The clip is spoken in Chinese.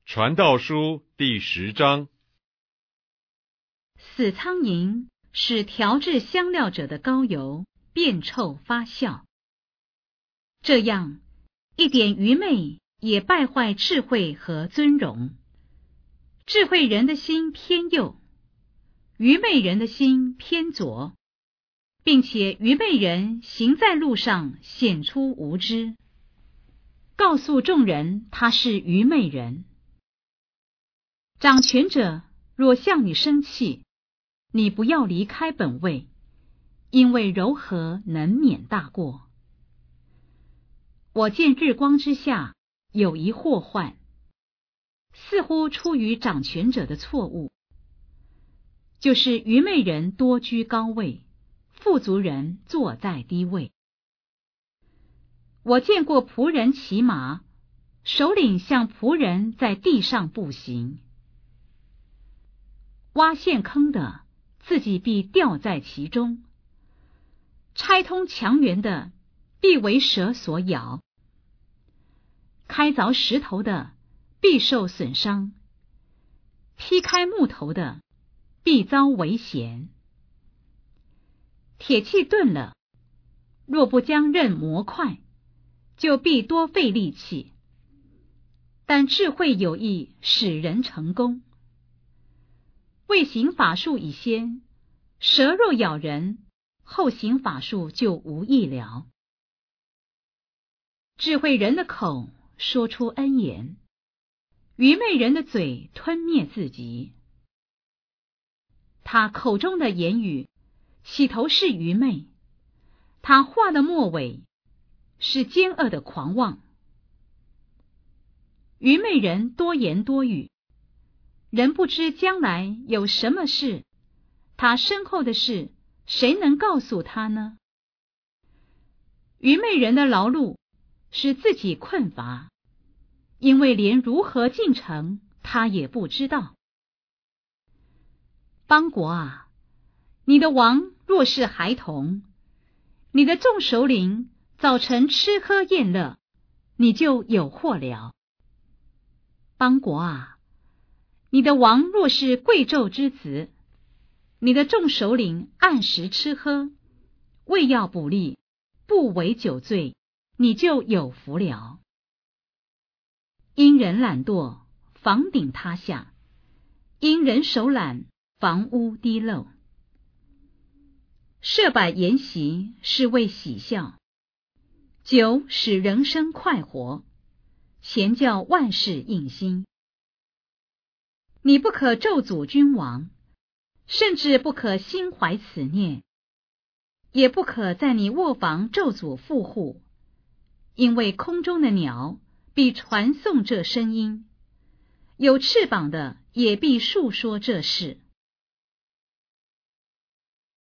传道书第10章。 死苍蝇使调制香料者的膏油变臭发酵，这样一点愚昧也败坏智慧和尊荣。智慧人的心偏右，愚昧人的心偏左，并且愚昧人行在路上显出无知，告诉众人他是愚昧人。掌权者若向你生气，你不要离开本位，因为柔和能免大过。我见日光之下有一祸患，似乎出于掌权者的错误，就是愚昧人多居高位，富足人坐在低位。我见过仆人骑马，首领向仆人在地上步行。挖陷坑的自己必掉在其中，拆通墙垣的必为蛇所咬，开凿石头的必受损伤，劈开木头的必遭危险。铁器钝了，若不将刃磨快，就必多费力气，但智慧有意使人成功。未行法术以先，蛇若咬人，后行法术就无益了。智慧人的口说出恩言，愚昧人的嘴吞灭自己。他口中的言语起头是愚昧，他话的末尾是奸恶的狂妄。愚昧人多言多语，人不知将来有什么事，他身后的事谁能告诉他呢？愚昧人的劳碌使自己困乏，因为连如何进城他也不知道。邦国啊，你的王若是孩童，你的众首领早晨吃喝宴乐，你就有祸了。邦国啊，你的王若是贵胄之子，你的众首领按时吃喝，为要补力，不为酒醉，你就有福了。因人懒惰，房顶塌下；因人手懒，房屋滴漏。设摆筵席是为喜笑，酒使人生快活，钱叫万事应心。你不可咒诅君王，甚至不可心怀此念，也不可在你卧房咒诅富户，因为空中的鸟必传颂这声音，有翅膀的也必述说这事。